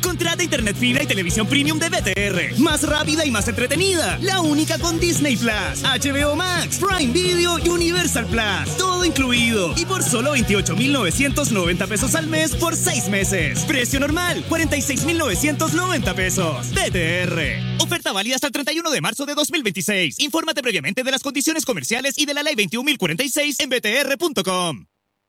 Contrata internet fibra y televisión premium de BTR. Más rápida y más entretenida. La única con Disney Plus, HBO Max, Prime Video y Universal Plus. Todo incluido. Y por solo 28,990 pesos al mes por 6 meses. Precio normal, 46,990 pesos. BTR. Oferta válida hasta el 31 de marzo de 2026. Infórmate previamente de las condiciones comerciales y de la ley 21.046 en btr.com.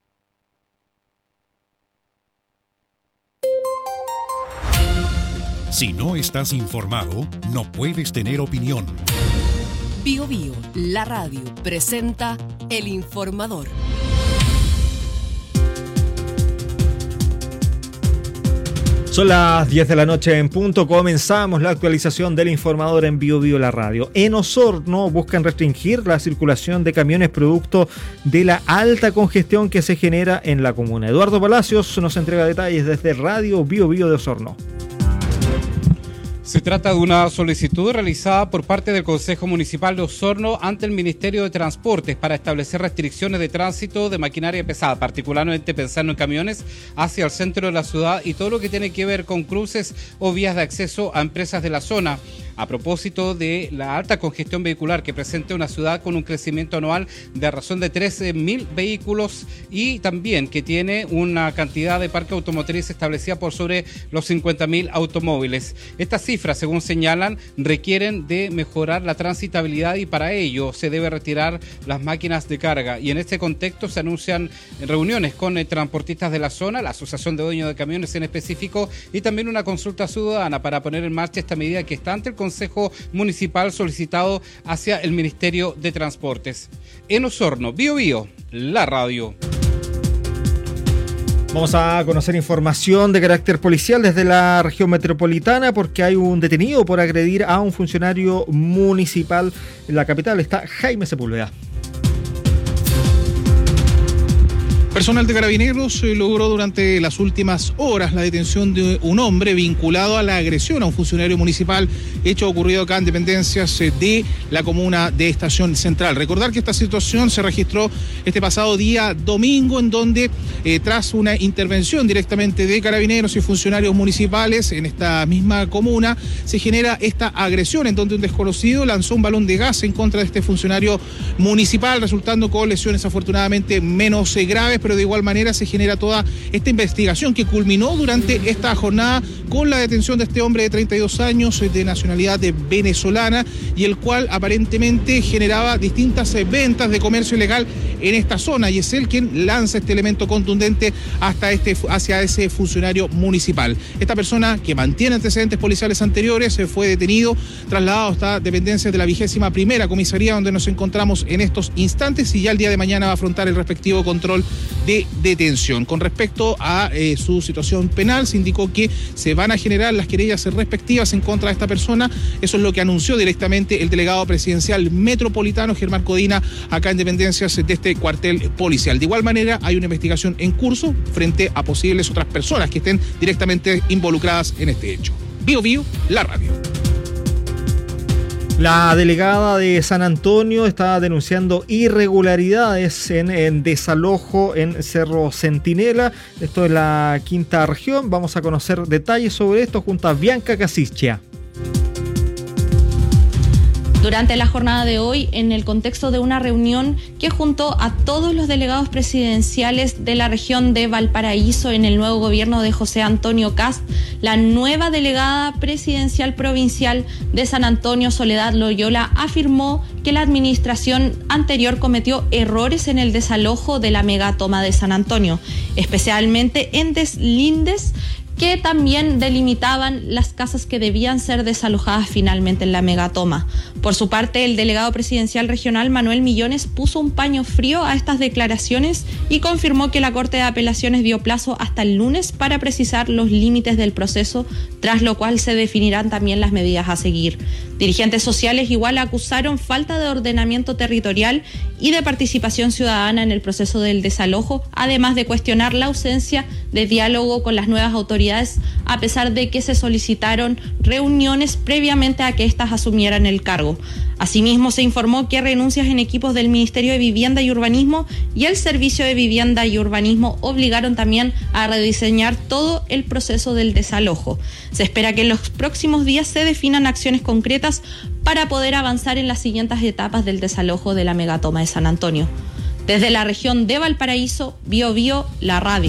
Si no estás informado, no puedes tener opinión. Bio Bio, la radio, presenta El Informador. Son las 10 de la noche en punto. Comenzamos la actualización del Informador en Bio Bio, la radio. En Osorno buscan restringir la circulación de camiones producto de la alta congestión que se genera en la comuna. Eduardo Palacios nos entrega detalles desde Radio Bio Bio de Osorno. Se trata de una solicitud realizada por parte del Consejo Municipal de Osorno ante el Ministerio de Transportes para establecer restricciones de tránsito de maquinaria pesada, particularmente pensando en camiones hacia el centro de la ciudad y todo lo que tiene que ver con cruces o vías de acceso a empresas de la zona. A propósito de la alta congestión vehicular que presenta una ciudad con un crecimiento anual de a razón de 13.000 vehículos y también que tiene una cantidad de parque automotriz establecida por sobre los 50.000 automóviles. Estas cifras, según señalan, requieren de mejorar la transitabilidad y para ello se debe retirar las máquinas de carga. Y en este contexto se anuncian reuniones con transportistas de la zona, la Asociación de Dueños de Camiones en específico y también una consulta ciudadana para poner en marcha esta medida que está ante el Consejo Municipal solicitado hacia el Ministerio de Transportes. En Osorno, Bio Bio, la radio. Vamos a conocer información de carácter policial desde la región metropolitana porque hay un detenido por agredir a un funcionario municipal. En la capital está Jaime Sepúlveda. Personal de Carabineros logró durante las últimas horas la detención de un hombre vinculado a la agresión a un funcionario municipal, hecho ocurrido acá en dependencias de la comuna de Estación Central. Recordar que esta situación se registró este pasado día domingo, en donde tras una intervención directamente de Carabineros y funcionarios municipales en esta misma comuna, se genera esta agresión en donde un desconocido lanzó un balón de gas en contra de este funcionario municipal, resultando con lesiones afortunadamente menos graves, pero de igual manera se genera toda esta investigación que culminó durante esta jornada con la detención de este hombre de 32 años de nacionalidad venezolana y el cual aparentemente generaba distintas ventas de comercio ilegal en esta zona y es él quien lanza este elemento contundente hacia ese funcionario municipal. Esta persona, que mantiene antecedentes policiales anteriores, fue detenido, trasladado hasta dependencias de la 21ª comisaría donde nos encontramos en estos instantes y ya el día de mañana va a afrontar el respectivo control de detención. Con respecto a su situación penal, se indicó que se van a generar las querellas respectivas en contra de esta persona. Eso es lo que anunció directamente el delegado presidencial metropolitano, Germán Codina, acá en dependencias de este cuartel policial. De igual manera, hay una investigación en curso frente a posibles otras personas que estén directamente involucradas en este hecho. Bio Bio, la radio. La delegada de San Antonio está denunciando irregularidades en desalojo en Cerro Centinela. Esto es la quinta región. Vamos a conocer detalles sobre esto junto a Bianca Casischia. Durante la jornada de hoy, en el contexto de una reunión que juntó a todos los delegados presidenciales de la región de Valparaíso en el nuevo gobierno de José Antonio Kast, la nueva delegada presidencial provincial de San Antonio, Soledad Loyola, afirmó que la administración anterior cometió errores en el desalojo de la megatoma de San Antonio, especialmente en deslindes que también delimitaban las casas que debían ser desalojadas finalmente en la megatoma. Por su parte, el delegado presidencial regional Manuel Millones puso un paño frío a estas declaraciones y confirmó que la Corte de Apelaciones dio plazo hasta el lunes para precisar los límites del proceso, tras lo cual se definirán también las medidas a seguir. Dirigentes sociales igual acusaron falta de ordenamiento territorial y de participación ciudadana en el proceso del desalojo, además de cuestionar la ausencia de diálogo con las nuevas autoridades autoridades, a pesar de que se solicitaron reuniones previamente a que éstas asumieran el cargo. Asimismo, se informó que renuncias en equipos del Ministerio de Vivienda y Urbanismo y el Servicio de Vivienda y Urbanismo obligaron también a rediseñar todo el proceso del desalojo. Se espera que en los próximos días se definan acciones concretas para poder avanzar en las siguientes etapas del desalojo de la megatoma de San Antonio. Desde la región de Valparaíso, Biobío, la radio.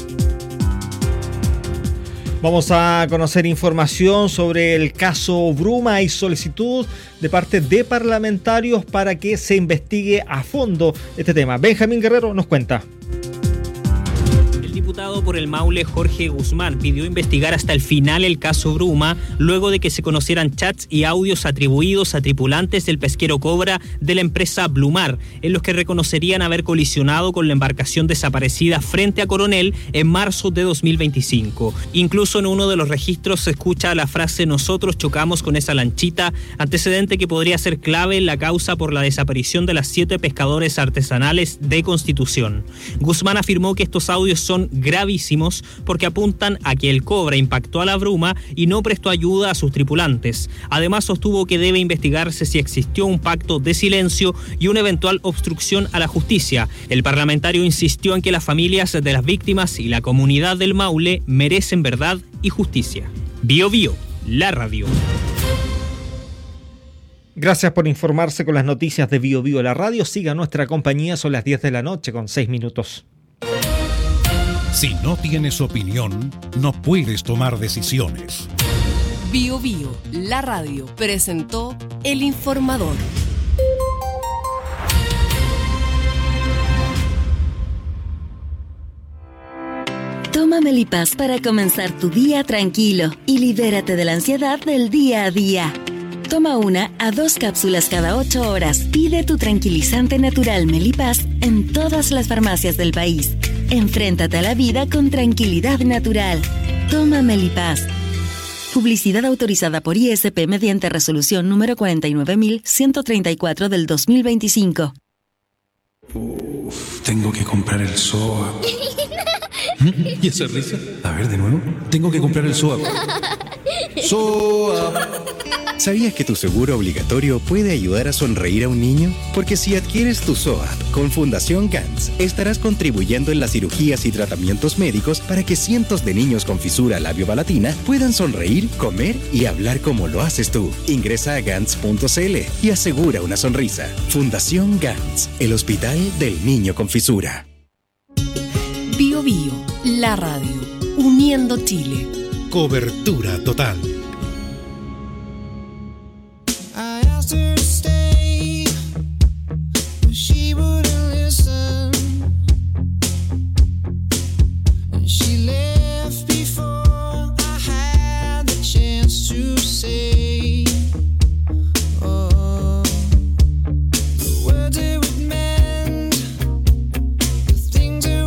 Vamos a conocer información sobre el caso Bruma y solicitud de parte de parlamentarios para que se investigue a fondo este tema. Benjamín Guerrero nos cuenta. El diputado por el Maule, Jorge Guzmán, pidió investigar hasta el final el caso Bruma, luego de que se conocieran chats y audios atribuidos a tripulantes del pesquero Cobra de la empresa Blumar, en los que reconocerían haber colisionado con la embarcación desaparecida frente a Coronel en marzo de 2025. Incluso en uno de los registros se escucha la frase "nosotros chocamos con esa lanchita", antecedente que podría ser clave en la causa por la desaparición de las 7 pescadores artesanales de Constitución. Guzmán afirmó que estos audios son gravísimos porque apuntan a que el Cobra impactó a la Bruma y no prestó ayuda a sus tripulantes. Además, sostuvo que debe investigarse si existió un pacto de silencio y una eventual obstrucción a la justicia. El parlamentario insistió en que las familias de las víctimas y la comunidad del Maule merecen verdad y justicia. Biobío, la radio. Gracias por informarse con las noticias de Biobío, la radio. Siga nuestra compañía, son las 10 de la noche con 6 minutos. Si no tienes opinión, no puedes tomar decisiones. Biobío, la radio, presentó El Informador. Toma Melipaz para comenzar tu día tranquilo y libérate de la ansiedad del día a día. Toma 1 a 2 cápsulas cada 8 horas. Pide tu tranquilizante natural Melipaz en todas las farmacias del país. Enfréntate a la vida con tranquilidad natural. Toma Melipaz. Publicidad autorizada por ISP mediante resolución número 49134 del 2025. Tengo que comprar el SOA. ¿Y esa risa? A ver, de nuevo. Tengo que comprar el SOA. ¡SOA! ¿Sabías que tu seguro obligatorio puede ayudar a sonreír a un niño? Porque si adquieres tu SOAP con Fundación Gantz, estarás contribuyendo en las cirugías y tratamientos médicos para que cientos de niños con fisura labiopalatina puedan sonreír, comer y hablar como lo haces tú. Ingresa a gantz.cl y asegura una sonrisa. Fundación Gantz, el hospital del niño con fisura. Biobío, la radio, uniendo Chile. Cobertura total.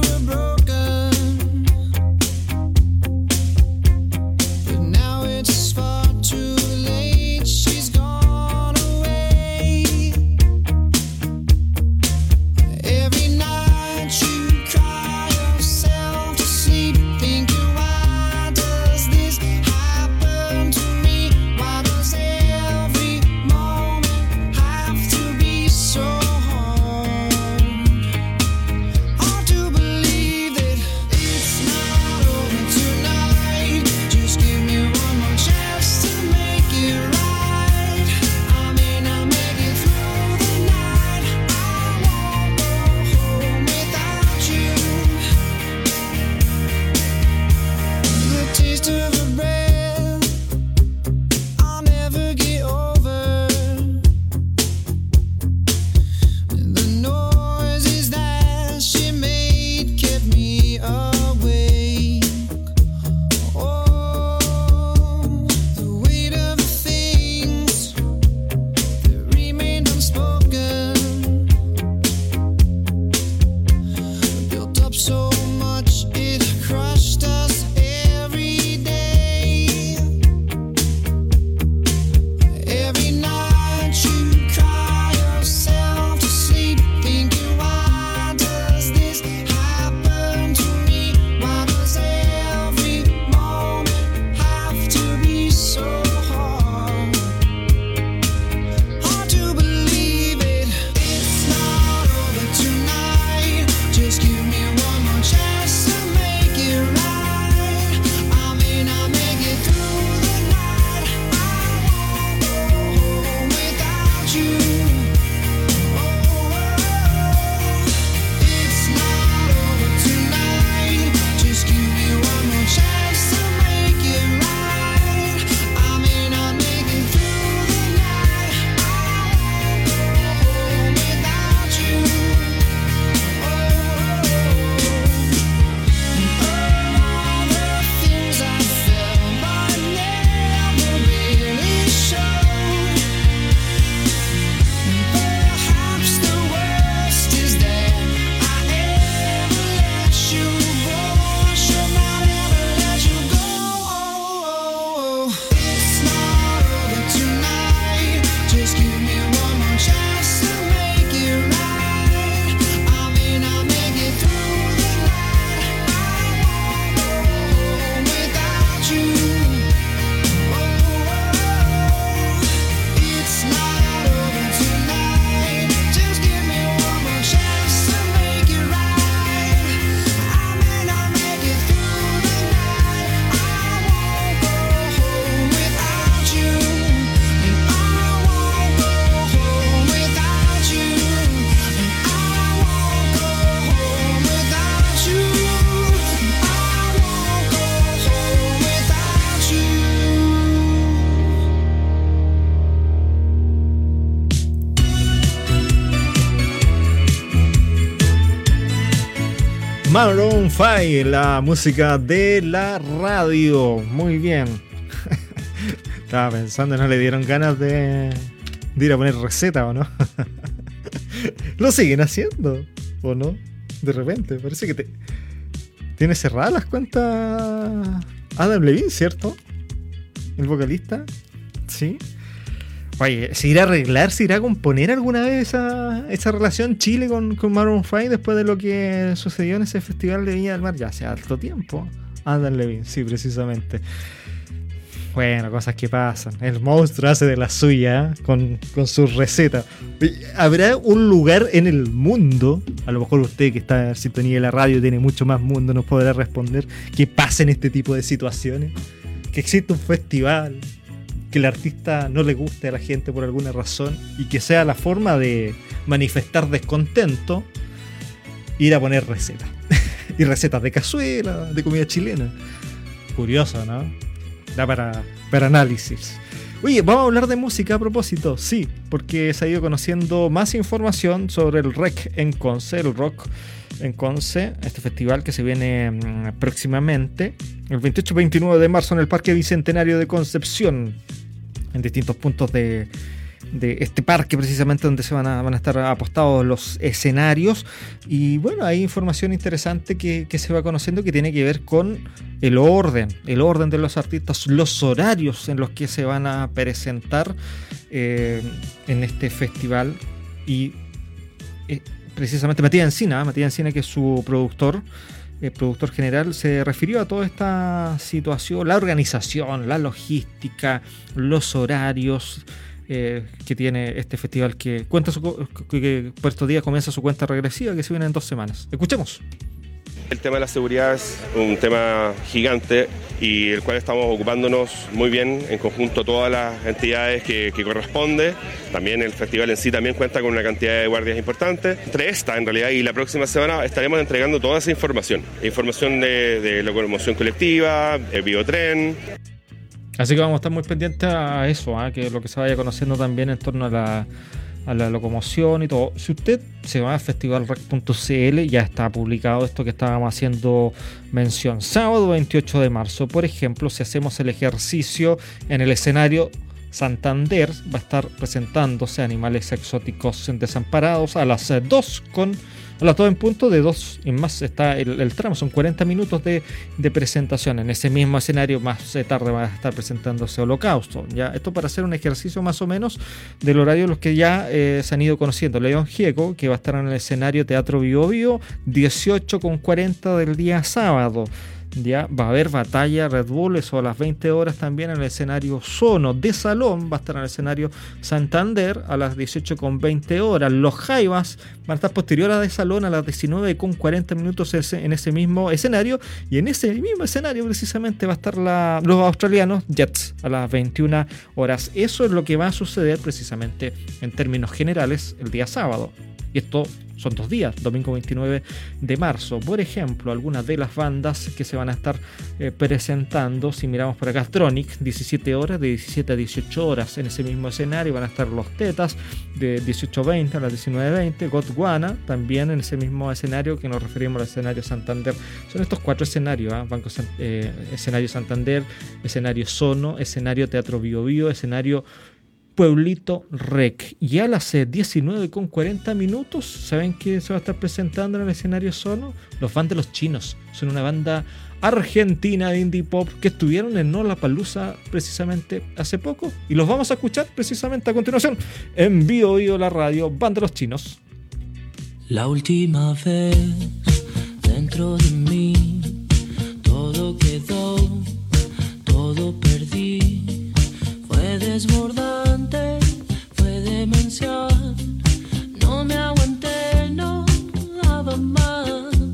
It's Maroon 5, la música de la radio. Muy bien. Estaba pensando, ¿no le dieron ganas de ir a poner receta o no? ¿Lo siguen haciendo o no? De repente, parece que tiene cerradas las cuentas Adam Levine, ¿cierto? El vocalista. Sí. Oye, ¿se irá a arreglar, se irá a componer alguna vez esa relación Chile con Maroon 5 después de lo que sucedió en ese festival de Viña del Mar? Ya hace harto tiempo. Adam Levine, sí, precisamente. Bueno, cosas que pasan. El monstruo hace de la suya con sus recetas. ¿Habrá un lugar en el mundo? A lo mejor usted que está en sintonía de la radio tiene mucho más mundo, nos podrá responder. Que pasen este tipo de situaciones. Que existe un festival, que el artista no le guste a la gente por alguna razón y que sea la forma de manifestar descontento, ir a poner recetas. Y recetas de cazuela, de comida chilena. Curioso, ¿no? Da para análisis. Oye, vamos a hablar de música a propósito, sí, porque se ha ido conociendo más información sobre el REC en Conce, el Rock en Conce, este festival que se viene próximamente, el 28-29 de marzo en el Parque Bicentenario de Concepción, en distintos puntos de este parque precisamente donde se van a estar apostados los escenarios. Y bueno, hay información interesante que se va conociendo que tiene que ver con el orden de los artistas, los horarios en los que se van a presentar en este festival. Y precisamente Matías Encina, que es su productor general, se refirió a toda esta situación, la organización, la logística, los horarios que tiene este festival, que por estos días comienza su cuenta regresiva, que se viene en 2 semanas. Escuchemos. El tema de la seguridad es un tema gigante y el cual estamos ocupándonos muy bien en conjunto todas las entidades que corresponde. También el festival en sí también cuenta con una cantidad de guardias importantes. Entre esta, en realidad, y la próxima semana estaremos entregando toda esa información. Información de locomoción colectiva, el biotren. Así que vamos a estar muy pendientes a eso, que lo que se vaya conociendo también en torno a la locomoción y todo. Si usted se va a festivalrec.cl, ya está publicado esto que estábamos haciendo mención. Sábado 28 de marzo, por ejemplo, si hacemos el ejercicio en el escenario Santander, va a estar presentándose Animales Exóticos Desamparados a las 2 en punto, de 2 en más está el tramo, son 40 minutos de presentación. En ese mismo escenario más tarde va a estar presentándose Holocausto. ¿Ya? Esto para hacer un ejercicio más o menos del horario de los que ya se han ido conociendo. León Gieco, que va a estar en el escenario Teatro Bio Bio, 18:40 del día sábado. Ya va a haber Batalla Red Bull, eso a las 20 horas también en el escenario Sono de Salón. Va a estar en el escenario Santander a las 18:20 horas. Los Jaivas van a estar posterior a de Salón a las 19:40 minutos en ese mismo escenario. Y en ese mismo escenario precisamente va a estar los australianos Jets a las 21 horas. Eso es lo que va a suceder precisamente en términos generales el día sábado. Y esto son 2 días, domingo 29 de marzo. Por ejemplo, algunas de las bandas que se van a estar presentando, si miramos por acá, Tronic, 17 horas, de 17 a 18 horas en ese mismo escenario. Van a estar Los Tetas, de 18:20 a las 19:20. Gondwana, también en ese mismo escenario, que nos referimos al escenario Santander. Son estos 4 escenarios, escenario Santander, escenario Sono, escenario Teatro Bio Bio, escenario Pueblito Rec. Y a las 19:40 minutos, ¿saben quién se va a estar presentando en el escenario Sono? Los Van de los Chinos. Son una banda argentina de indie pop que estuvieron en Lollapalooza precisamente hace poco. Y los vamos a escuchar precisamente a continuación en Bio Bio la radio, Van de los Chinos. La última vez dentro de mí todo quedó, todo perdí. Fue desbordante, fue demencial. No me aguanté, no daba más.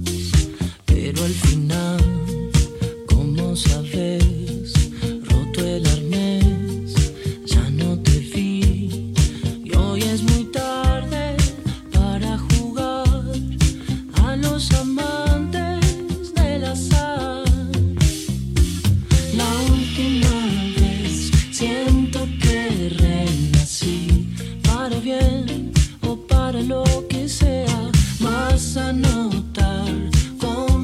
Pero al final, como sabes, roto el arnés, ya no te vi. Y hoy es muy tarde para jugar a los amantes del azar. La última vez siento que renací, para bien o para lo que sea. Vas a notar con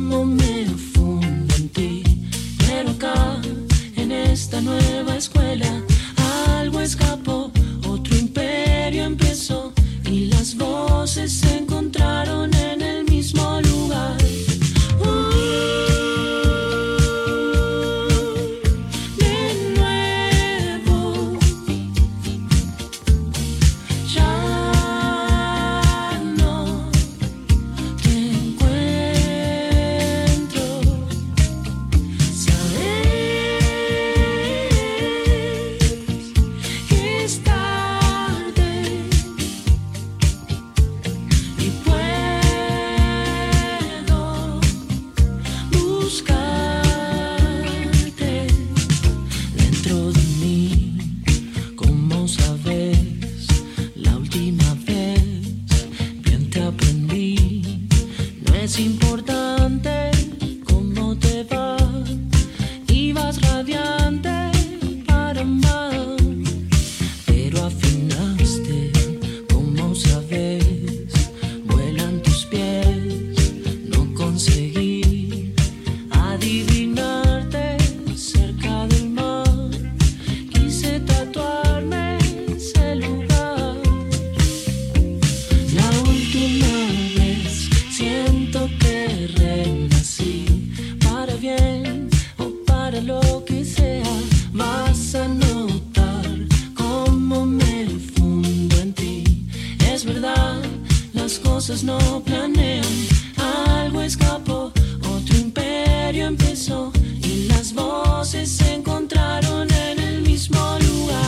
lo que sea, vas a notar cómo me fundo en ti. Es verdad, las cosas no planean, algo escapó, otro imperio empezó y las voces se encontraron en el mismo lugar.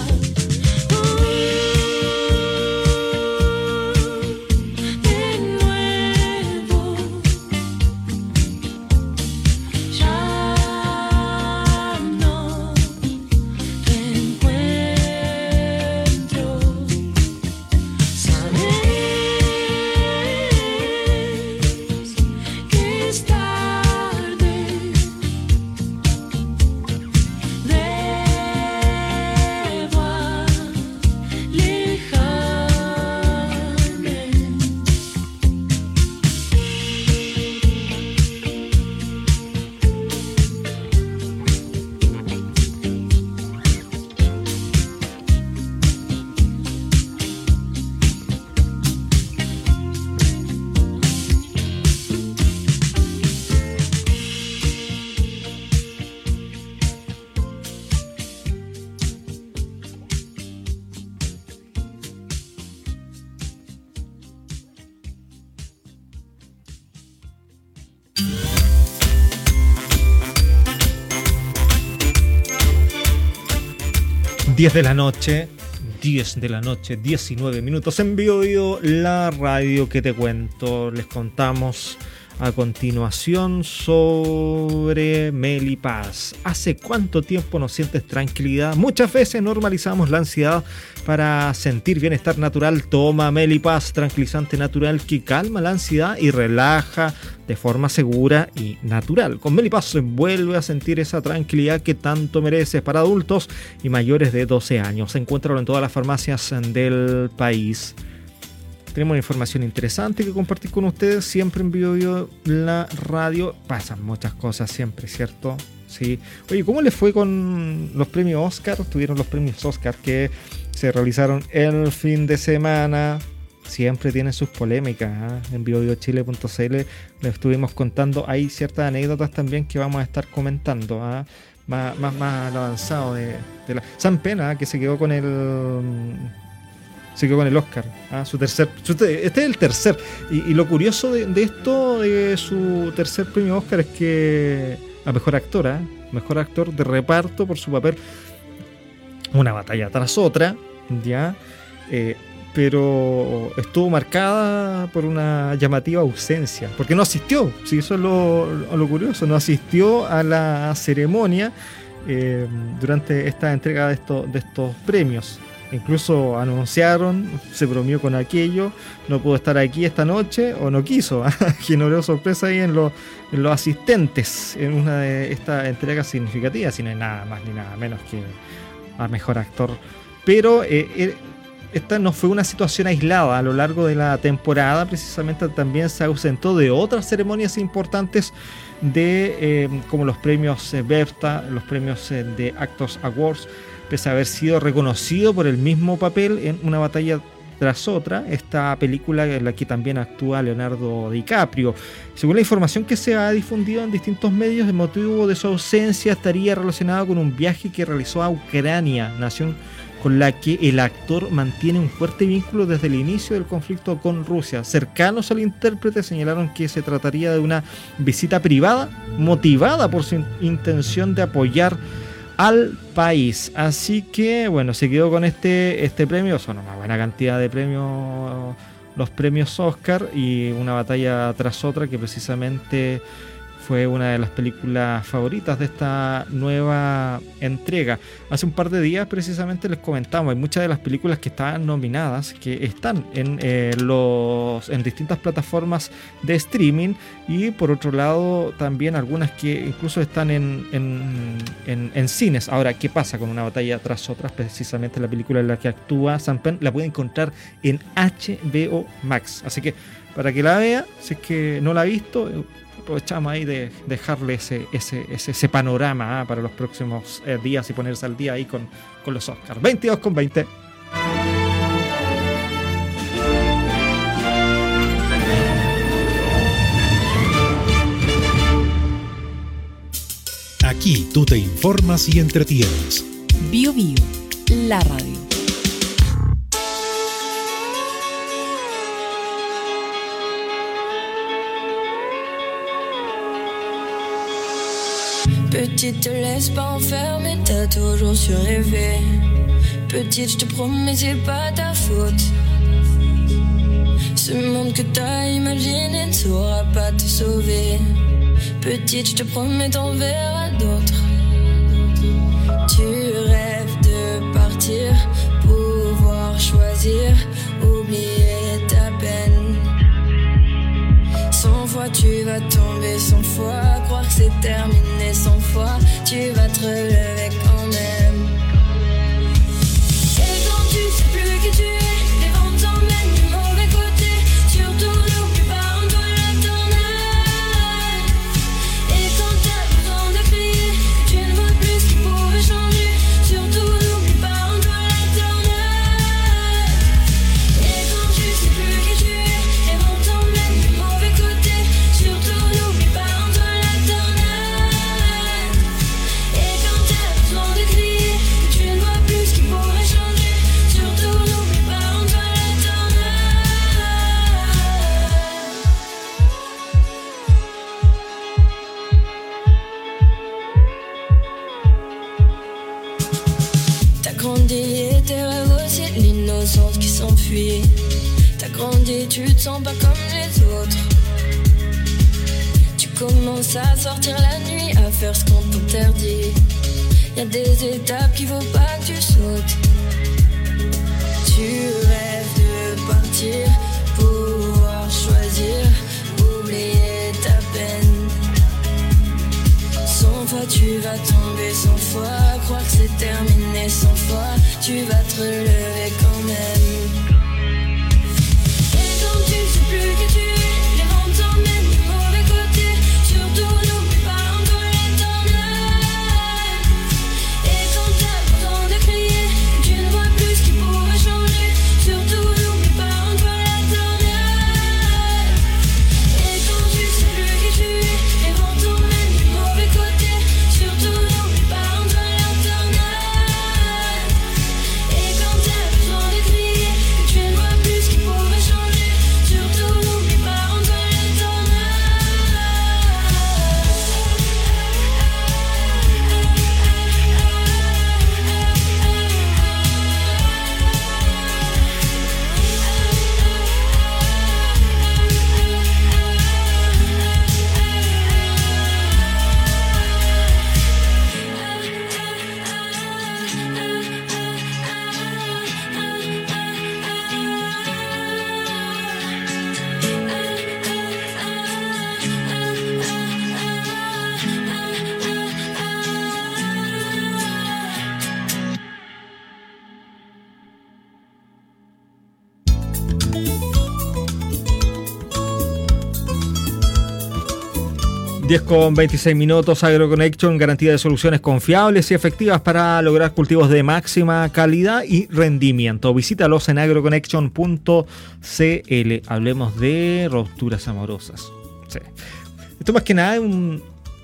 Diez de la noche, 19 minutos en Bio, la radio que te cuento. Les contamos a continuación sobre Meli Paz. ¿Hace cuánto tiempo no sientes tranquilidad? Muchas veces normalizamos la ansiedad para sentir bienestar natural. Toma Meli Paz, tranquilizante natural que calma la ansiedad y relaja de forma segura y natural. Con Meli Paz vuelve a sentir esa tranquilidad que tanto mereces. Para adultos y mayores de 12 años. Encuéntralo en todas las farmacias del país. Tenemos una información interesante que compartir con ustedes siempre en Bio la radio. Pasan muchas cosas siempre, ¿cierto? Sí. Oye, ¿cómo les fue con los premios Oscar? Tuvieron los premios Oscar que se realizaron el fin de semana. Siempre tienen sus polémicas, ¿eh? En biobiochile.cl les estuvimos contando. Hay ciertas anécdotas también que vamos a estar comentando, ¿eh? Más avanzado de la San Pena, que se quedó con el Oscar, este es el tercer, y lo curioso de esto, de su tercer premio Oscar, es que a mejor actor de reparto por su papel Una batalla tras otra, ya, pero estuvo marcada por una llamativa ausencia, porque no asistió, sí, eso es lo curioso, no asistió a la ceremonia durante esta entrega de estos premios. Incluso anunciaron, se bromeó con aquello, no pudo estar aquí esta noche o no quiso. Generó sorpresa ahí en los asistentes en una de estas entregas significativas, si no hay nada más ni nada menos que a mejor actor. Pero esta no fue una situación aislada. A lo largo de la temporada precisamente también se ausentó de otras ceremonias importantes como los premios BEFTA, los premios de Actors Awards, pese a haber sido reconocido por el mismo papel en Una batalla tras otra, esta película en la que también actúa Leonardo DiCaprio. Según la información que se ha difundido en distintos medios, el motivo de su ausencia estaría relacionado con un viaje que realizó a Ucrania, nación con la que el actor mantiene un fuerte vínculo desde el inicio del conflicto con Rusia. Cercanos al intérprete señalaron que se trataría de una visita privada motivada por su intención de apoyar al país. Así que bueno, se quedó con este premio. Son una buena cantidad de premios, los premios Oscar, y Una batalla tras otra, que precisamente fue una de las películas favoritas de esta nueva entrega. Hace un par de días precisamente les comentamos, hay muchas de las películas que estaban nominadas que están en distintas plataformas de streaming, y por otro lado también algunas que incluso están en cines. Ahora, ¿qué pasa con Una batalla tras otra? Precisamente la película en la que actúa Sam Penn la pueden encontrar en HBO Max, así que para que la vea, si es que no la ha visto, aprovechamos ahí de dejarle ese panorama para los próximos días y ponerse al día ahí con los Oscars. 22:20. Aquí tú te informas y entretienes. Bio Bio, la radio. Petite, te laisse pas enfermer, t'as toujours su rêver. Petite, je te promets, c'est pas ta faute. Ce monde que t'as imaginé ne saura pas te sauver. Petite, je te promets, t'en verras d'autres. Tu rêves de partir, pouvoir choisir, oublier ta peine. 100 fois tu vas tomber, 100 fois croire que c'est terminé, 100 fois tu vas te relever quand même. Et quand tu sais plus qui tu es, les vents t'emmènent du mauvais côté. Surtout n'oublie pas, rends-toi l'éternel. Et quand t'as besoin de crier, que tu ne vois plus ce qui pourrait changer. Surtout n'oublie pas, rends-toi l'éternel. Et quand tu sais plus qui tu es, les vents t'emmènent du mauvais côté. Surtout n'oublie pas, rends-toi l'éternel. Et quand t'as besoin de crier, que tu ne vois plus ce qui pourrait changer. Surtout n'oublie pas, rends-toi l'éternel. T'as grandi et tes rêves aussi, l'innocence qui s'enfuit. T'as grandi, tu te sens pas comme les autres. Tu commences à sortir la nuit, à faire ce qu'on t'interdit. Y'a des étapes qu'il faut pas que tu sautes. Tu rêves de partir, pouvoir choisir, oublier ta peine. 100 fois tu vas tomber, 100 fois croire que c'est terminé, 100 fois tu vas te relever quand même. Et quand tu sais plus qui tu es, les vents t'emmènent du mauvais côté. Surtout n'oublie pas, rends-toi l'éternel. Et quand t'as besoin de crier, que tu ne vois plus ce qui pourrait changer. Surtout n'oublie pas, rends-toi l'éternel. Et quand tu sais plus qui tu es, les vents t'emmènent du mauvais côté. Surtout n'oublie pas, rends-toi l'éternel. Et quand t'as besoin de crier, que tu ne vois plus ce qui pourrait changer. Surtout n'oublie pas, rends-toi l'éternel. Con 26 minutos, AgroConnection, garantía de soluciones confiables y efectivas para lograr cultivos de máxima calidad y rendimiento. Visítalos en agroconnection.cl. Hablemos de rupturas amorosas. Sí. Esto más que nada es un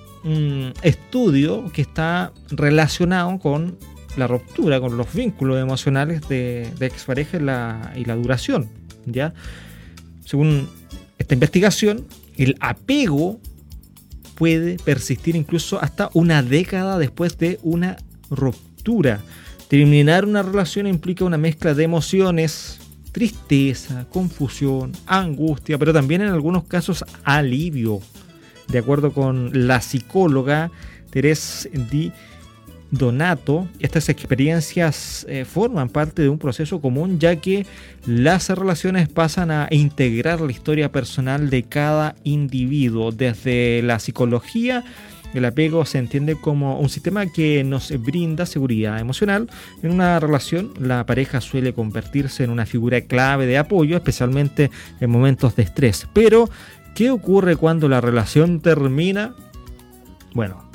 estudio que está relacionado con la ruptura, con los vínculos emocionales de expareja y la duración, ¿ya? Según esta investigación, el apego puede persistir incluso hasta una década después de una ruptura. Terminar una relación implica una mezcla de emociones, tristeza, confusión, angustia, pero también en algunos casos alivio. De acuerdo con la psicóloga Teresa Di Donato, estas experiencias forman parte de un proceso común, ya que las relaciones pasan a integrar la historia personal de cada individuo. Desde la psicología, el apego se entiende como un sistema que nos brinda seguridad emocional. En una relación, la pareja suele convertirse en una figura clave de apoyo, especialmente en momentos de estrés. Pero, ¿qué ocurre cuando la relación termina? Bueno,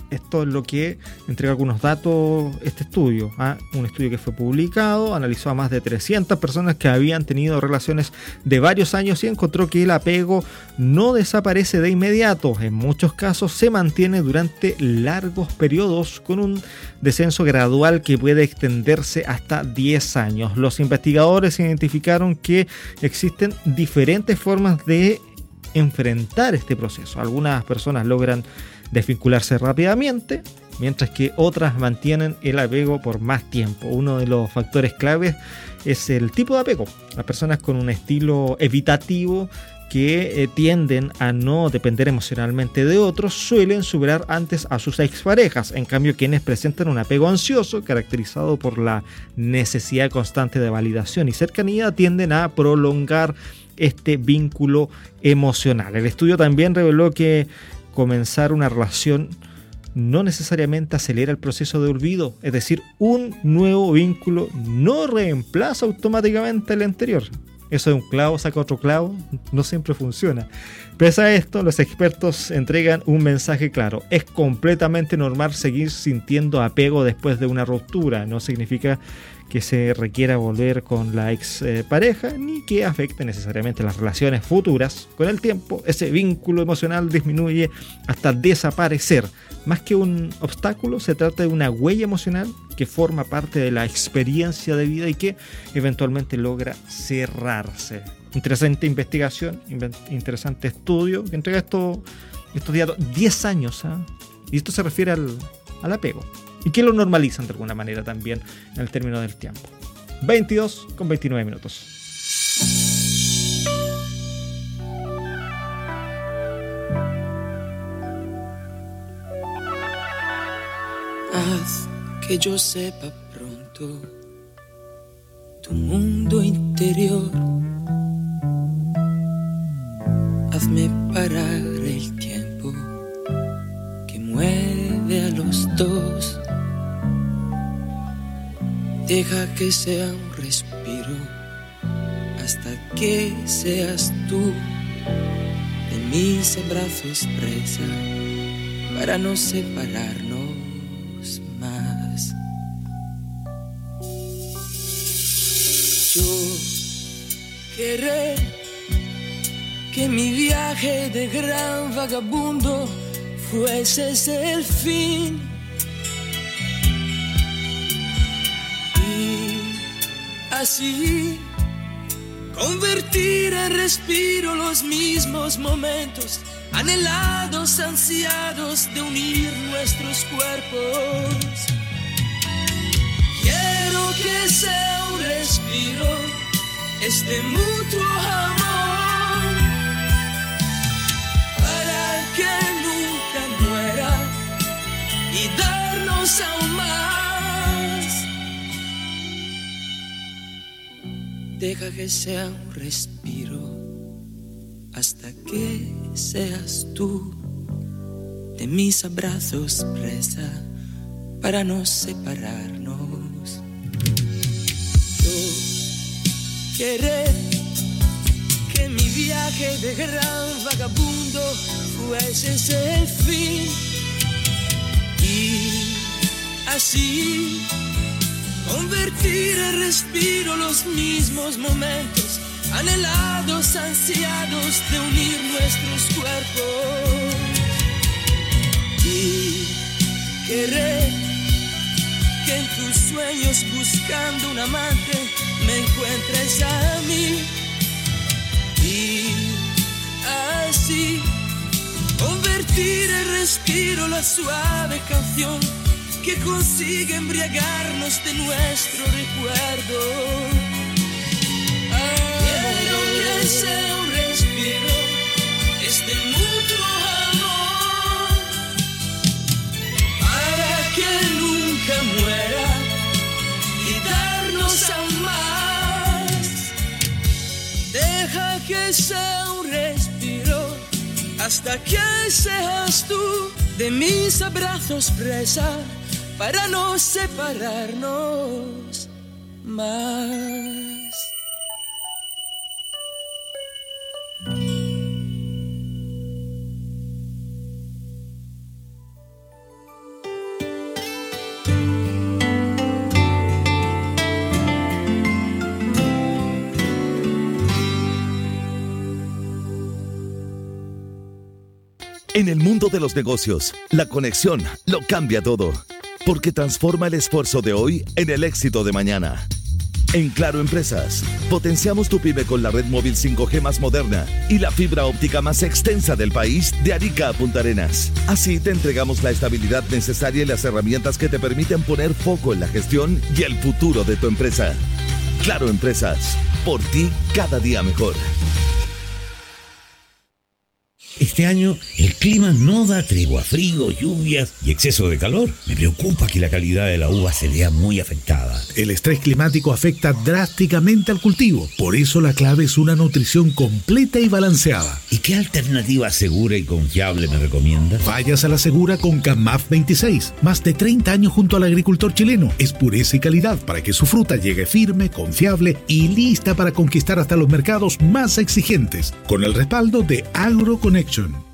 Esto es lo que entrega algunos datos este estudio. Un estudio que fue publicado, analizó a más de 300 personas que habían tenido relaciones de varios años y encontró que el apego no desaparece de inmediato. En muchos casos se mantiene durante largos periodos con un descenso gradual que puede extenderse hasta 10 años. Los investigadores identificaron que existen diferentes formas de enfrentar este proceso. Algunas personas logran desvincularse rápidamente, mientras que otras mantienen el apego por más tiempo. Uno de los factores claves es el tipo de apego. Las personas con un estilo evitativo que tienden a no depender emocionalmente de otros suelen superar antes a sus exparejas. En cambio, quienes presentan un apego ansioso caracterizado por la necesidad constante de validación y cercanía tienden a prolongar este vínculo emocional. El estudio también reveló que comenzar una relación no necesariamente acelera el proceso de olvido, es decir, un nuevo vínculo no reemplaza automáticamente el anterior. Eso de un clavo saca otro clavo no siempre funciona. Pese a esto, los expertos entregan un mensaje claro: es completamente normal seguir sintiendo apego después de una ruptura. No significa que se requiera volver con la ex pareja, ni que afecte necesariamente las relaciones futuras. Con el tiempo, ese vínculo emocional disminuye hasta desaparecer. Más que un obstáculo, se trata de una huella emocional que forma parte de la experiencia de vida y que eventualmente logra cerrarse. Interesante investigación, interesante estudio que entrega estos datos. 10 años, y esto se refiere al apego. Y que lo normalizan de alguna manera también en el término del tiempo. 22:29 minutos. Haz que yo sepa pronto tu mundo interior. Hazme parar el tiempo que mueve a los dos. Deja que sea un respiro hasta que seas tú de mis abrazos presa para no separarnos más. Yo querré que mi viaje de gran vagabundo fuese ese el fin. Así, convertir en respiro los mismos momentos, anhelados, ansiados de unir nuestros cuerpos. Quiero que sea un respiro, este mutuo amor, para que nunca muera y darnos aún más. Deja que sea un respiro hasta que seas tú de mis abrazos presa para no separarnos. Yo querré que mi viaje de gran vagabundo fuese ese el fin y así convertir en respiro los mismos momentos, anhelados, ansiados de unir nuestros cuerpos. Y querré que en tus sueños buscando un amante me encuentres a mí. Y así convertir en respiro la suave canción que consigue embriagarnos de nuestro recuerdo. Quiero que sea un respiro, este mutuo amor, para que nunca muera y darnos aún más. Deja que sea un respiro hasta que seas tú de mis abrazos presa para no separarnos más. En el mundo de los negocios, la conexión lo cambia todo, porque transforma el esfuerzo de hoy en el éxito de mañana. En Claro Empresas, potenciamos tu pyme con la red móvil 5G más moderna y la fibra óptica más extensa del país, de Arica a Punta Arenas. Así te entregamos la estabilidad necesaria y las herramientas que te permiten poner foco en la gestión y el futuro de tu empresa. Claro Empresas, por ti cada día mejor. Este año el clima no da tregua, frío, lluvias y exceso de calor. Me preocupa que la calidad de la uva se vea muy afectada. El estrés climático afecta drásticamente al cultivo. Por eso la clave es una nutrición completa y balanceada. ¿Y qué alternativa segura y confiable me recomiendas? Vayas a la segura con CAMAF 26. Más de 30 años junto al agricultor chileno. Es pureza y calidad para que su fruta llegue firme, confiable y lista para conquistar hasta los mercados más exigentes. Con el respaldo de AgroConnection.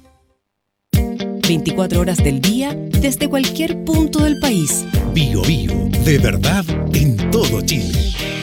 24 horas del día, desde cualquier punto del país. Bio Bio, de verdad en todo Chile.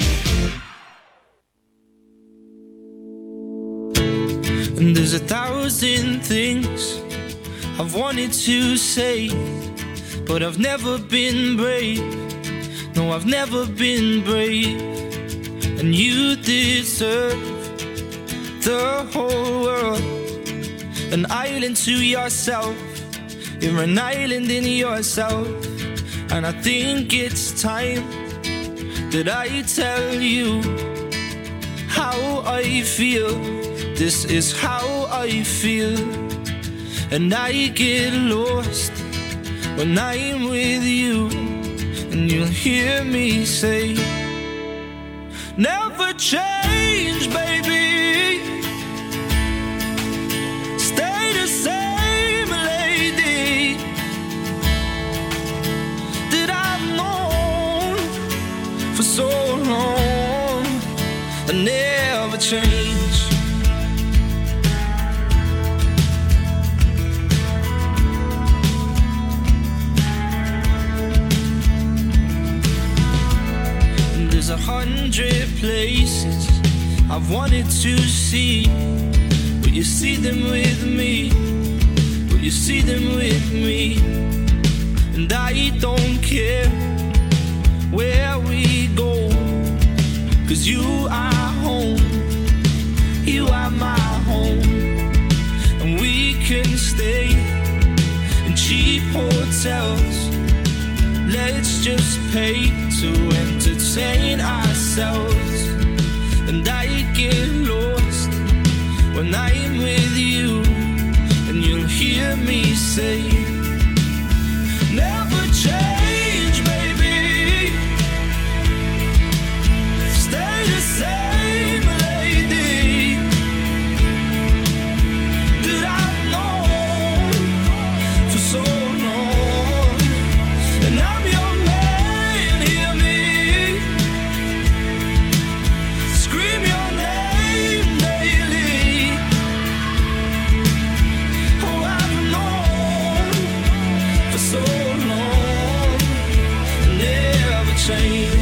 And there's 1,000 things I've wanted to say, but I've never been brave. No, I've never been brave. And you deserve the whole world. An island to yourself. You're an island in yourself. And I think it's time that I tell you how I feel. This is how I feel. And I get lost when I'm with you. And you'll hear me say, never change, baby. Stay the same lady that I've known for so long. I never change. There's 100 places I've wanted to see. Will you see them with me? Will you see them with me? And I don't care where we go, 'cause you are home. You are my home. And we can stay in cheap hotels. Let's just pay to entertain ourselves. And I get lost when I'm with you. And you'll hear me say, never change, baby. Stay the same lady that I've known for so long. And I'm your man, hear me scream your name daily. Oh, I've known for so long, never change.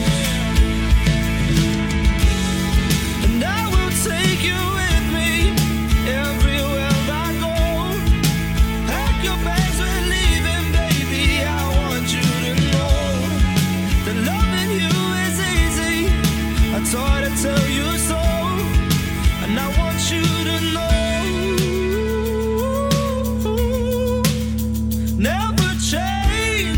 And I will take you with me everywhere I go. Pack your bags, we're leaving, baby. I want you to know that loving you is easy. I thought I'd tell you so. And I want you to know, never change,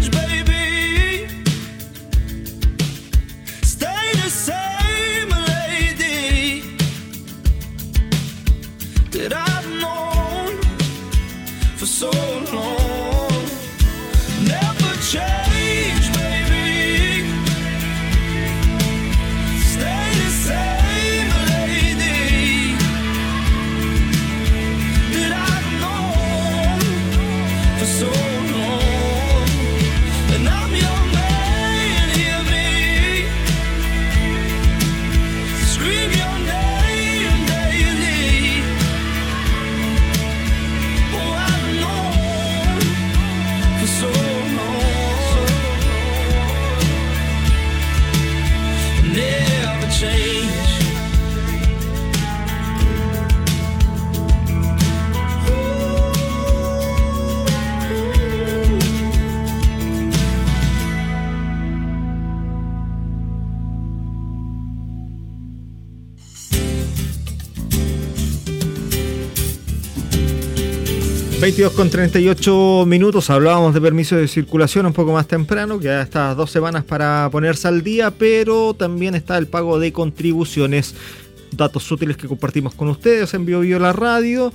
22:38. Hablábamos de permiso de circulación un poco más temprano, que ya estas 2 semanas para ponerse al día, pero también está el pago de contribuciones. Datos útiles que compartimos con ustedes en Bio la Radio.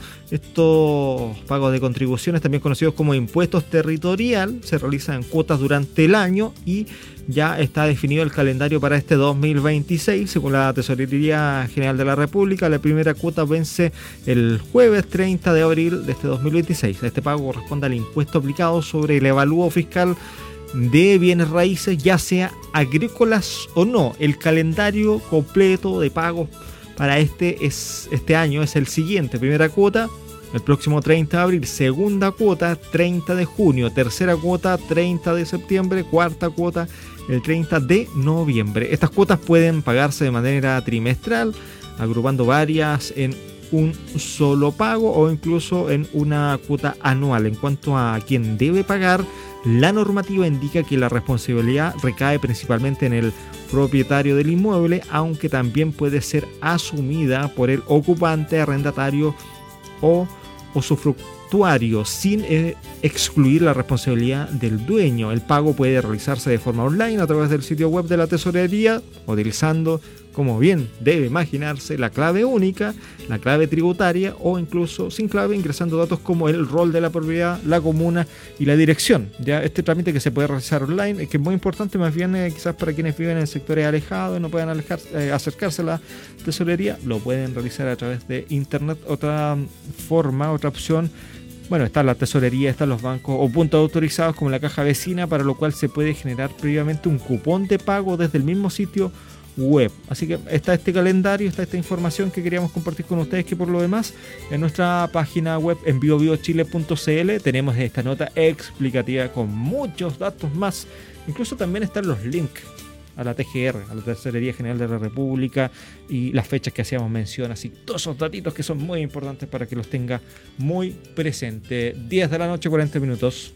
Estos pagos de contribuciones, también conocidos como impuestos territorial, se realizan en cuotas durante el año y ya está definido el calendario para este 2026. Según la Tesorería General de la República, la primera cuota vence el jueves 30 de abril de este 2026. Este pago corresponde al impuesto aplicado sobre el avalúo fiscal de bienes raíces, ya sea agrícolas o no. El calendario completo de pagos para este año es el siguiente: primera cuota el próximo 30 de abril, segunda cuota 30 de junio, tercera cuota 30 de septiembre, cuarta cuota el 30 de noviembre. Estas cuotas pueden pagarse de manera trimestral, agrupando varias en un solo pago o incluso en una cuota anual. En cuanto a quién debe pagar, la normativa indica que la responsabilidad recae principalmente en el propietario del inmueble, aunque también puede ser asumida por el ocupante, arrendatario o usufructuario, sin excluir la responsabilidad del dueño. El pago puede realizarse de forma online a través del sitio web de la Tesorería, utilizando, como bien debe imaginarse, la clave única, la clave tributaria, o incluso sin clave, ingresando datos como el rol de la propiedad, la comuna y la dirección. Ya este trámite que se puede realizar online, que es muy importante, más bien quizás para quienes viven en sectores alejados y no puedan acercarse a la Tesorería, lo pueden realizar a través de internet. Otra forma, otra opción, bueno, está la Tesorería, están los bancos o puntos autorizados como la Caja Vecina, para lo cual se puede generar previamente un cupón de pago desde el mismo sitio web. Así que está este calendario, está esta información que queríamos compartir con ustedes, que por lo demás en nuestra página web en biobiochile.cl tenemos esta nota explicativa con muchos datos más. Incluso también están los links a la TGR, a la Tesorería General de la República, y las fechas que hacíamos mención, así todos esos datitos que son muy importantes para que los tenga muy presente. 10 de la noche, 40 minutos.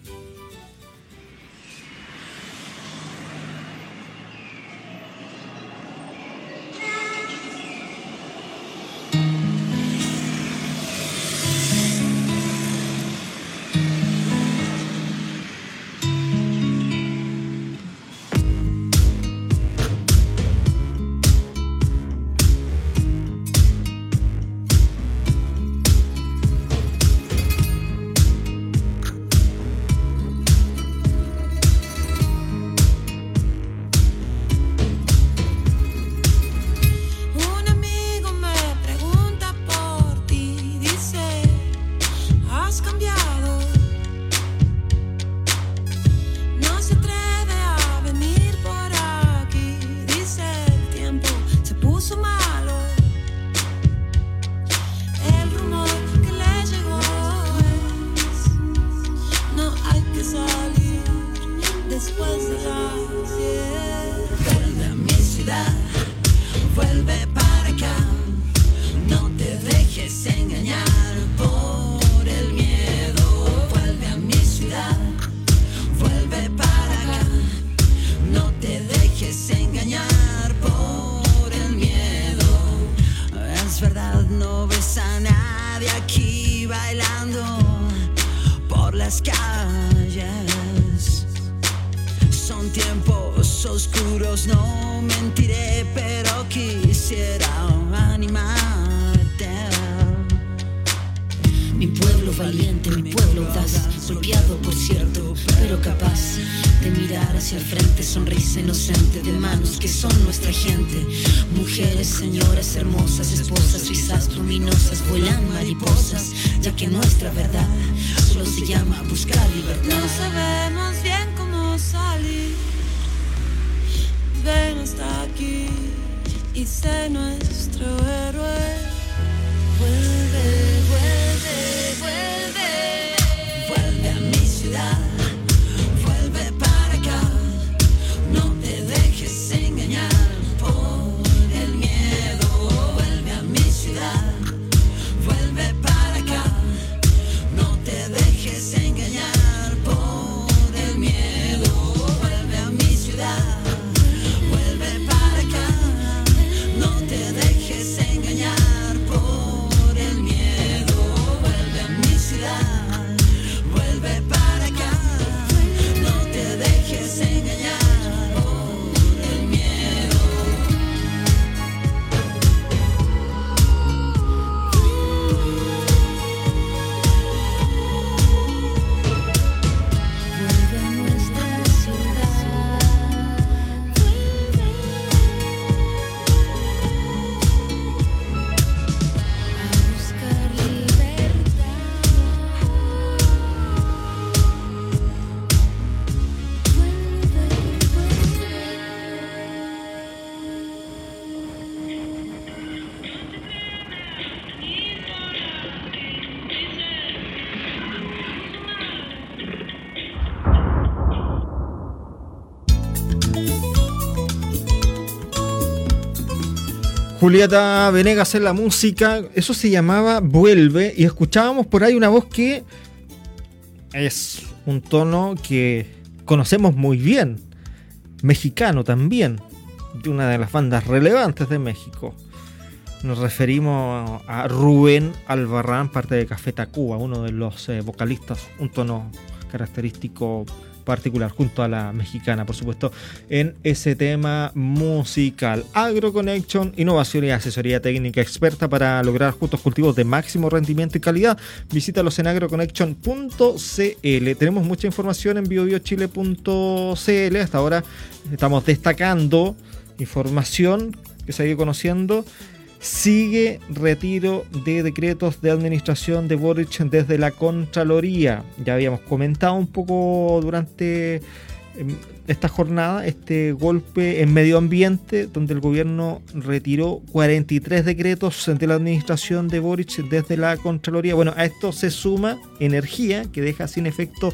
Julieta Venegas en la música, eso se llamaba Vuelve, y escuchábamos por ahí una voz que es un tono que conocemos muy bien, mexicano también, de una de las bandas relevantes de México. Nos referimos a Rubén Albarrán, parte de Café Tacuba, uno de los vocalistas, un tono característico particular, junto a la mexicana, por supuesto, en ese tema musical. AgroConnection, innovación y asesoría técnica experta para lograr justos cultivos de máximo rendimiento y calidad. Visítalos en agroconnection.cl. Tenemos mucha información en biobiochile.cl. Hasta ahora estamos destacando información que se ha ido conociendo. Sigue retiro de decretos de administración de Boric desde la Contraloría. Ya habíamos comentado un poco durante esta jornada este golpe en medio ambiente, donde el gobierno retiró 43 decretos de la administración de Boric desde la Contraloría. Bueno, a esto se suma energía, que deja sin efecto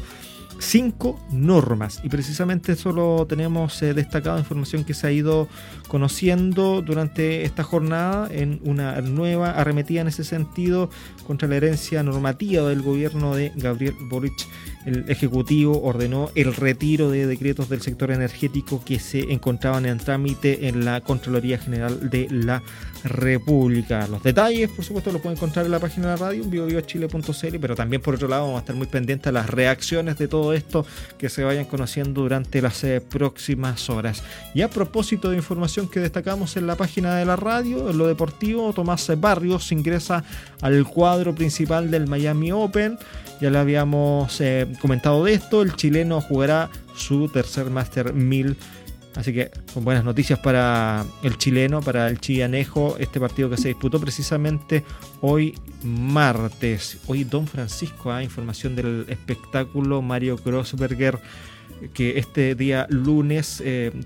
5 normas, y precisamente eso lo tenemos destacado, información que se ha ido conociendo durante esta jornada en una nueva arremetida en ese sentido contra la herencia normativa del gobierno de Gabriel Boric. El Ejecutivo ordenó el retiro de decretos del sector energético que se encontraban en trámite en la Contraloría General de la República. Los detalles, por supuesto, los pueden encontrar en la página de la radio, biobiochile.cl, pero también, por otro lado, vamos a estar muy pendientes a las reacciones de todo esto que se vayan conociendo durante las próximas horas. Y a propósito de información que destacamos en la página de la radio, en lo deportivo, Tomás Barrios ingresa al cuadro principal del Miami Open. Ya le habíamos comentado de esto. El chileno jugará su tercer Master 1000. Así que con buenas noticias para el chileno, para el chillanejo. Este partido que se disputó precisamente hoy martes. Hoy Don Francisco, información del espectáculo. Mario Grossberger, que este día lunes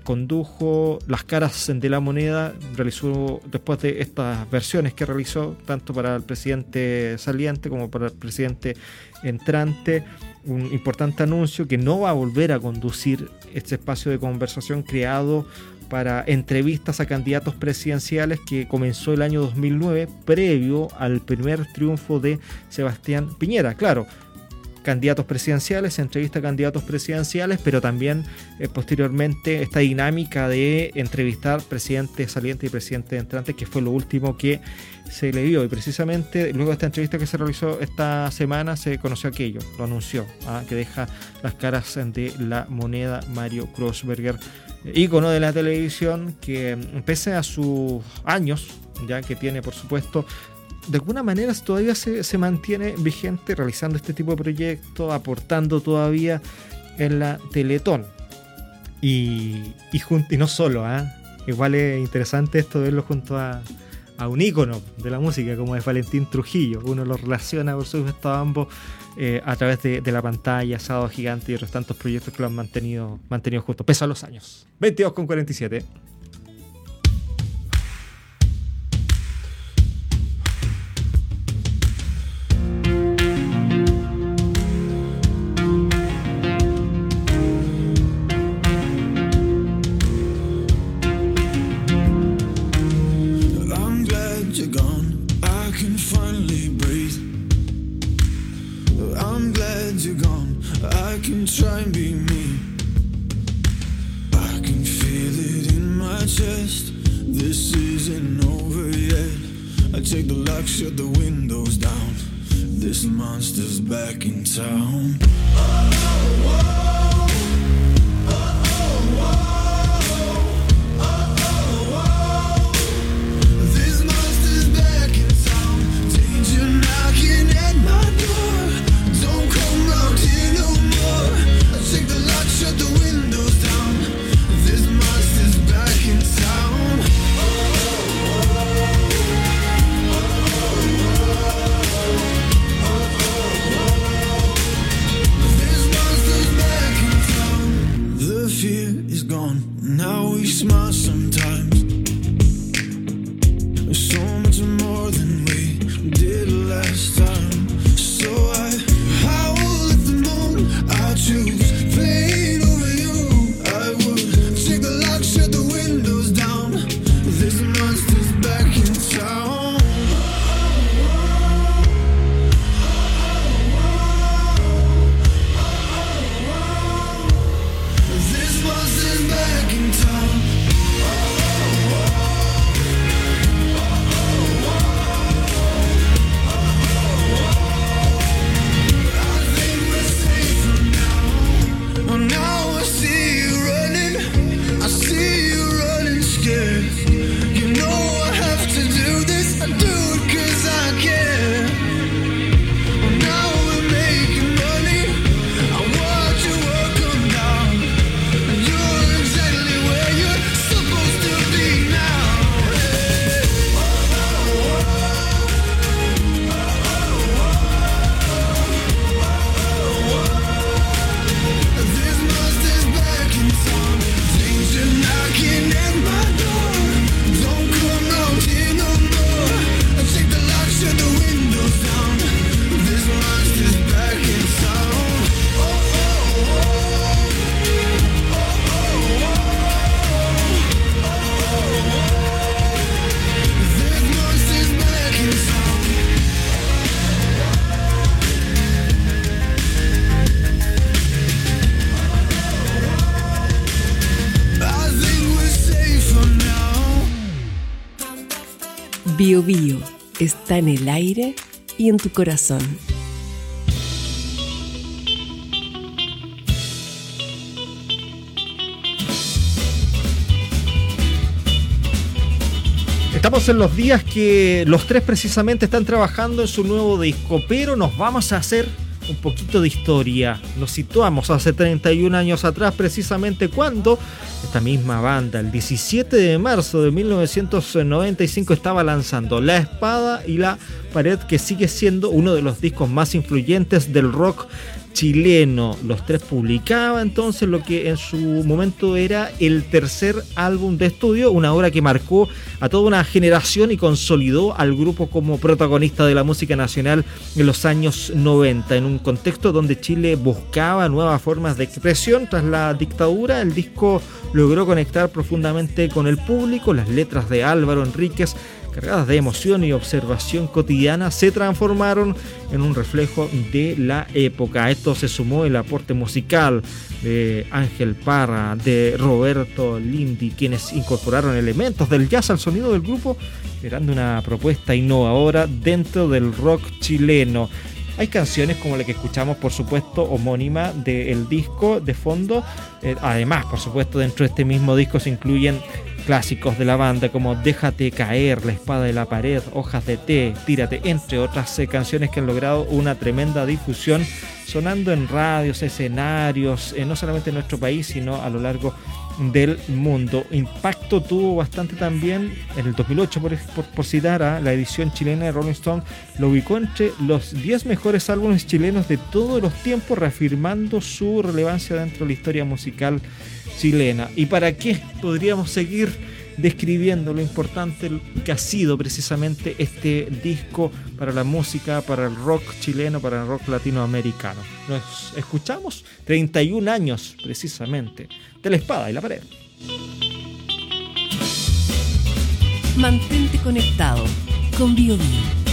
condujo Las Caras de la Moneda, realizó, después de estas versiones que realizó tanto para el presidente saliente como para el presidente entrante, un importante anuncio que no va a volver a conducir este espacio de conversación creado para entrevistas a candidatos presidenciales que comenzó el año 2009, previo al primer triunfo de Sebastián Piñera. Claro, candidatos presidenciales, entrevista a candidatos presidenciales, pero también posteriormente esta dinámica de entrevistar presidente saliente y presidente entrante, que fue lo último que se le dio. Y precisamente luego de esta entrevista que se realizó esta semana se conoció aquello, lo anunció, que deja Las Caras de la Moneda Mario Grossberger, ícono de la televisión, que pese a sus años, ya que tiene, por supuesto, de alguna manera todavía se mantiene vigente realizando este tipo de proyectos, aportando todavía en la Teletón. Y no solo, igual es interesante esto de verlo junto a un ícono de la música como es Valentín Trujillo. Uno lo relaciona, por supuesto, a ambos a través de la pantalla, Sábado Gigante y otros tantos proyectos que lo han mantenido juntos, pese a los años. 22:47. Try and be me. I can feel it in my chest. This isn't over yet. I take the lock, shut the windows down. This monster's back in town. This monster's back in town. Danger knocking at my door. Don't come round here no more. Take the lock, shut the windows down. This monster's back in town. This monster's back in town. The fear is gone. Now we smile sometimes. So much more than we did last time. So I howl at the moon. I choose pain over you. I would take the lock, shut the windows down. This monster's back Bio Bio está en el aire y en tu corazón. Estamos en los días que los tres precisamente están trabajando en su nuevo disco, pero nos vamos a hacer un poquito de historia. Nos situamos hace 31 años atrás, precisamente cuando esta misma banda, el 17 de marzo de 1995, estaba lanzando La Espada y la Pared, que sigue siendo uno de los discos más influyentes del rock chileno. Los tres publicaban entonces lo que en su momento era el tercer álbum de estudio, una obra que marcó a toda una generación y consolidó al grupo como protagonista de la música nacional en los años 90, en un contexto donde Chile buscaba nuevas formas de expresión tras la dictadura. El disco logró conectar profundamente con el público. Las letras de Álvaro Enríquez, cargadas de emoción y observación cotidiana, se transformaron en un reflejo de la época. A esto se sumó el aporte musical de Ángel Parra, de Roberto Lindi, quienes incorporaron elementos del jazz al sonido del grupo, generando una propuesta innovadora dentro del rock chileno. Hay canciones como la que escuchamos, por supuesto, homónima del disco de fondo. Además, por supuesto, dentro de este mismo disco se incluyen clásicos de la banda como Déjate Caer, La Espada de la Pared, Hojas de Té, Tírate, entre otras canciones que han logrado una tremenda difusión, sonando en radios, escenarios, no solamente en nuestro país, sino a lo largo del mundo. Impacto tuvo bastante también en el 2008, por citar a la edición chilena de Rolling Stone, lo ubicó entre los 10 mejores álbumes chilenos de todos los tiempos, reafirmando su relevancia dentro de la historia musical chilena. ¿Y para qué podríamos seguir describiendo lo importante que ha sido precisamente este disco para la música, para el rock chileno, para el rock latinoamericano? Nos escuchamos 31 años precisamente de La Espada y la Pared. Mantente conectado con Bio Bio.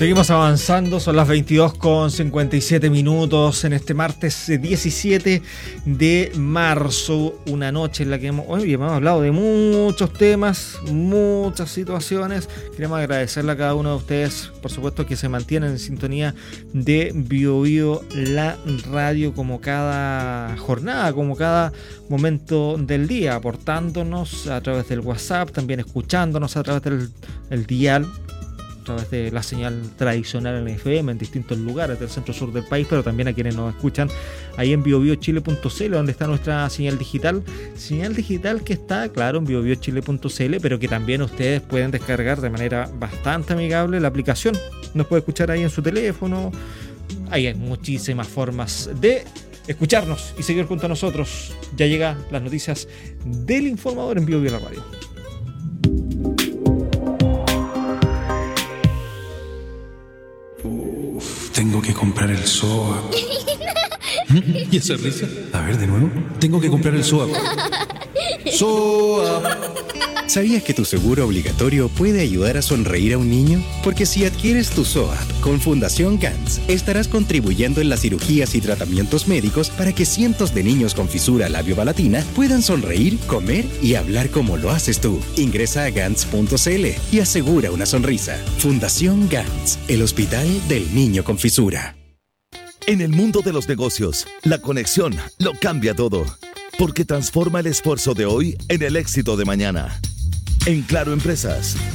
Seguimos avanzando, son las 22:57 en este martes 17 de marzo, una noche en la que hemos hablado de muchos temas, muchas situaciones. Queremos agradecerle a cada uno de ustedes, por supuesto, que se mantienen en sintonía de Bio Bio, la radio, como cada jornada, como cada momento del día, aportándonos a través del WhatsApp, también escuchándonos a través del dial, a través de la señal tradicional en FM en distintos lugares del centro sur del país, pero también a quienes nos escuchan ahí en biobiochile.cl, donde está nuestra señal digital que está, claro, en biobiochile.cl, pero que también ustedes pueden descargar de manera bastante amigable la aplicación. Nos puede escuchar ahí en su teléfono. Ahí hay muchísimas formas de escucharnos y seguir junto a nosotros. Ya llegan las noticias del informador en Bio Bio la radio. Tengo que comprar el SOA. ¿Y esa risa? A ver, de nuevo. Tengo que comprar el SOA. ¡SOA! ¿Sabías que tu seguro obligatorio puede ayudar a sonreír a un niño? Porque si adquieres tu SOAP con Fundación GANS, estarás contribuyendo en las cirugías y tratamientos médicos para que cientos de niños con fisura labiopalatina puedan sonreír, comer y hablar como lo haces tú. Ingresa a GANS.cl y asegura una sonrisa. Fundación GANS, el hospital del niño con fisura. En el mundo de los negocios, la conexión lo cambia todo, porque transforma el esfuerzo de hoy en el éxito de mañana. En Claro Empresas,